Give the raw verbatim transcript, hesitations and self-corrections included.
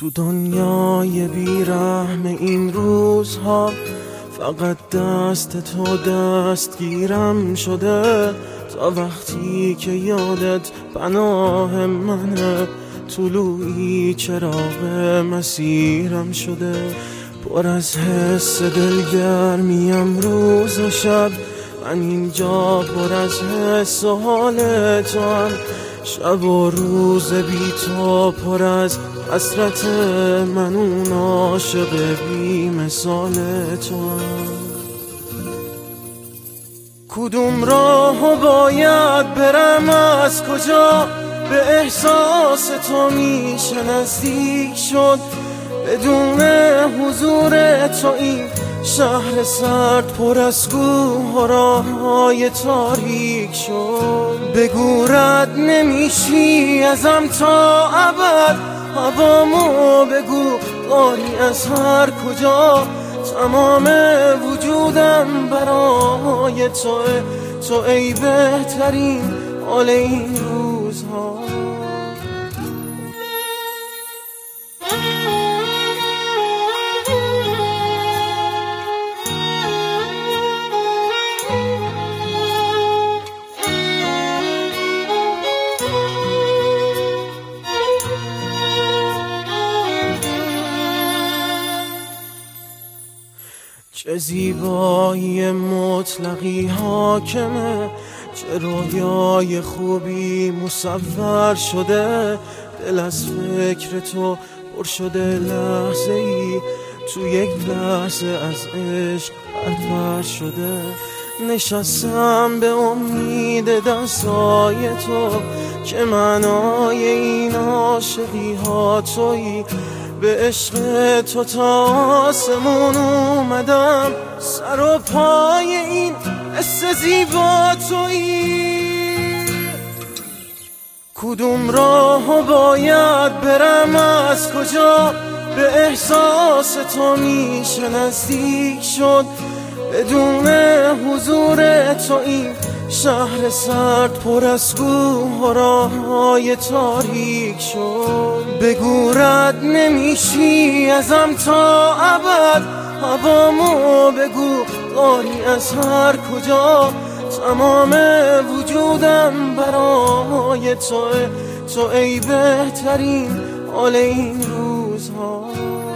تو دنیای بیرحم این روزها فقط دست تو دستگیرم شده، تا وقتی که یادت پناه منه، طلوعی چراغ مسیرم شده. پر از حس دلگرمیم روز و شب، من اینجا پر از حس و حال تو هم. شب و روز بی تو پر از حسرت من، اون عاشق بی مثال تو هم. کدوم راهو باید برم، از کجا به احساس تو میشه نزدیک شد؟ بدون حضور تو این شهر سرد پر از کوه و راههای تاریک شد. بگو رد نمیشی ازم تا ابد، هوامو بگو غاری از هر کجا. تمام وجودم برای توه، تو ای بهترین حال این روزها. چه زیبایی مطلقی حاکمه، چه رویای خوبی مصور شده. دل از فکر تو پر شده لحظه ای، تو یک لحظه از عشق پرور شده. نشستم به امید دستای تو، که معنای این عاشقی ها تویی. به عشق تو تا آسمون اومدم، سر و پای این حس زیبا تویی. کدوم راهو باید برم، از کجا به احساس تو میشه نزدیک شد؟ بدون حضور تو این شهر سرد پر از کوه و راههای تاریک شد. بگو رد نمیشی ازم تا ابد، هوامو بگو غاری از هر کجا. تمام وجودم برای توه، تو ای بهترین حال این روزها.